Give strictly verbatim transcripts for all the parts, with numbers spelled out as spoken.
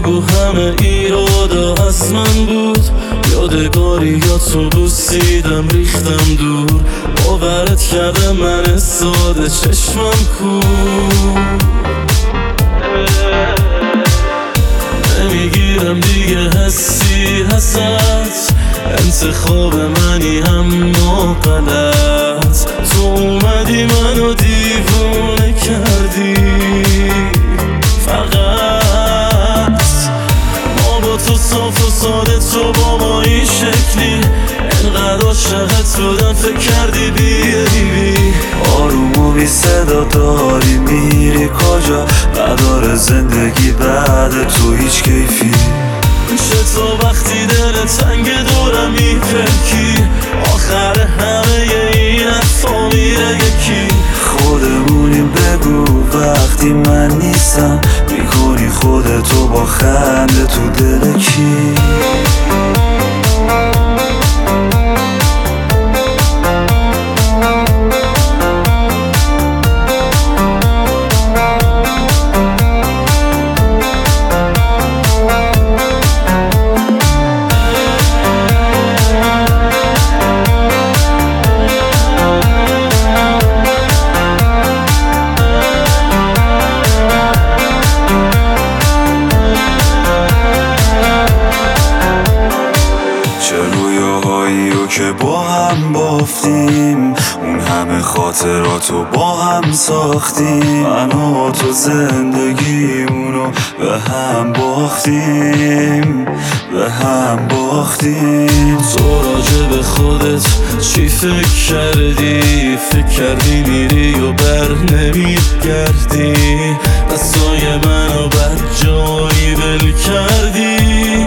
بگو همه ایرادا از من بود، یادگاری یا تو بوسیدم ریختم دور، باورت کرده من ساده چشمم کور. نمیگیرم دیگه حسی هست، انتخاب منی اما غلط. تو اومدی منو دیوونه کردی، فقط ما با تو صاف و ساده، تو با ما این شکلی، انقدر عاشقت بودم فکر کردی بیایی. آروم و بی صدا داری میری کجا؟ نداره زندگی بعد تو هیچ کیفی. چطور وقتی دل تنگ دورم میپکی، آخر همه این حرفا میره یکی. خودمونیم بگو وقتی من نیستم، میکنی خودتو با خنده تو دل کی؟ که با هم بافتیم، اون همه خاطراتو با هم ساختیم، من و تو زندگیمونو به هم باختیم، به هم باختیم. تو راجع به خودت چی فکر کردی؟ فکر کردی میری و بر نمیگردی، دستای منو بد جایی ول کردی،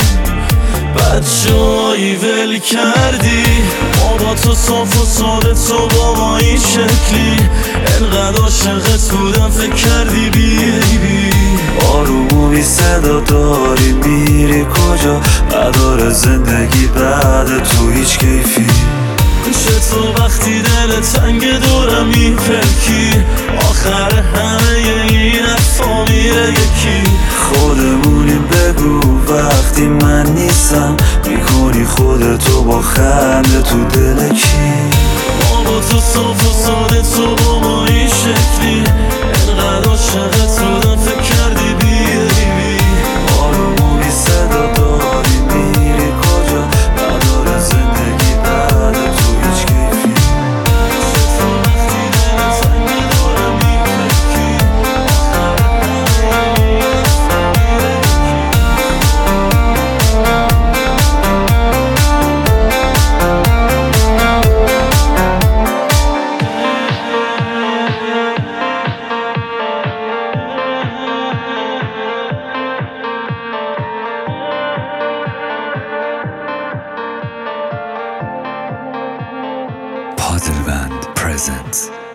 بد جایی ول کردی. ما با تو صاف و ساده، تو با ما این شکلی، انقدر عاشقت بودم فکر کردی بیایی. آروم و بی صدا داری میری کجا؟ نداره زندگی بعد تو هیچ کیفی. چطور وقتی دل تنگ دورم میپکی، آخر همه این حرفا میره یکی. خودمونیم بگو وقتی من نیستم، میکنی خودتو با خنده تو دل کی؟ ما با تو صاف و ساده، تو با ما این شکلی، انقدر عاشقت بودم فکر کردی بیایی. آروم و بی صدا داری میری کجا؟ نداره زندگی بعد تو هیچ کیفی. چطور وقتی دل تنگ دورم میپکی، آخر همه این حرفا میره Padelband presents